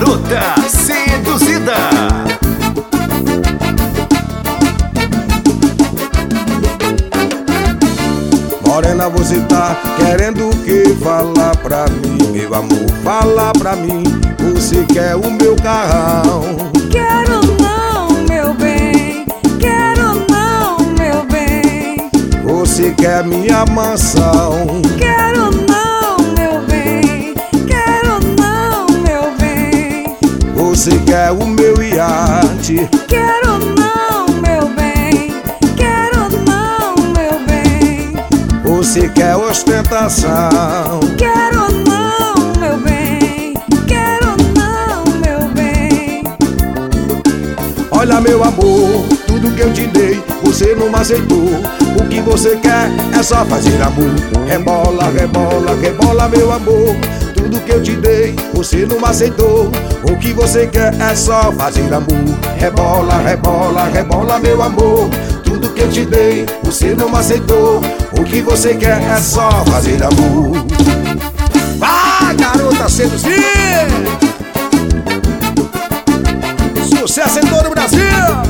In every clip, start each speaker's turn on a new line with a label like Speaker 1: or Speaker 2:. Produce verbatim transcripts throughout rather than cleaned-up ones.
Speaker 1: Garota seduzida.
Speaker 2: Morena, você tá querendo o que? Fala pra mim, meu amor, fala pra mim. Você quer o meu carrão?
Speaker 3: Quero não, meu bem. Quero não, meu bem.
Speaker 2: Você quer minha mansão?
Speaker 3: Quero não, meu bem. Quero não, meu bem.
Speaker 2: Você quer o meu iate?
Speaker 3: Quero não, meu bem. Quero não, meu bem.
Speaker 2: Você quer ostentação?
Speaker 3: Quero não, meu bem. Quero não, meu bem.
Speaker 2: Olha, meu amor, tudo que eu te dei, você não aceitou. O que você quer é só fazer amor. Rebola, rebola, rebola, meu amor. Tudo que eu te dei, você não aceitou. O que você quer é só fazer amor. Rebola, rebola, rebola, meu amor. Tudo que eu te dei, você não aceitou. O que você quer é só fazer amor. Vai, garota seduzir! Sucesso em todo o Brasil!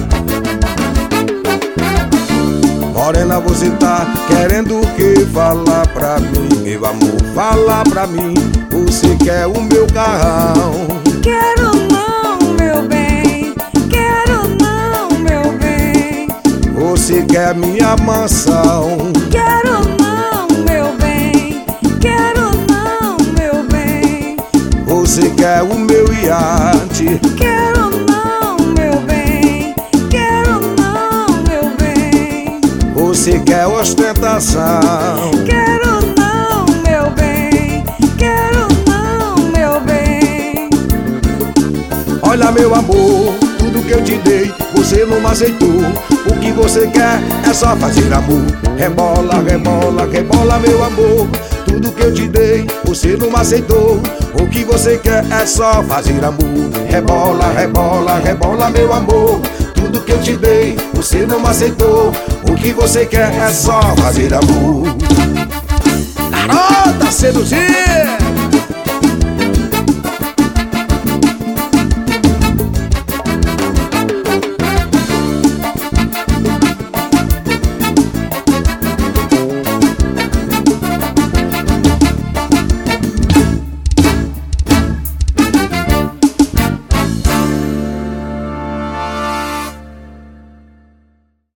Speaker 2: Morena, você tá querendo o que? Fala pra mim, meu amor, fala pra mim. Você quer o meu carrão?
Speaker 3: Quero não, meu bem. Quero não, meu bem.
Speaker 2: Você quer minha mansão?
Speaker 3: Quero não, meu bem. Quero não, meu bem.
Speaker 2: Você quer o meu iate?
Speaker 3: Quero não, meu bem. Quero não, meu bem.
Speaker 2: Você quer ostentação?
Speaker 3: Quero não, meu bem. Quero não, meu bem.
Speaker 2: Olha, meu amor, tudo que eu te dei, você não aceitou. O que você quer é só fazer amor. Rebola, rebola, rebola, meu amor. Tudo que eu te dei, você não aceitou. O que você quer é só fazer amor. Rebola, rebola, rebola, meu amor. Tudo que eu te dei, você não aceitou. O que você quer é só fazer amor. Garota seduzir!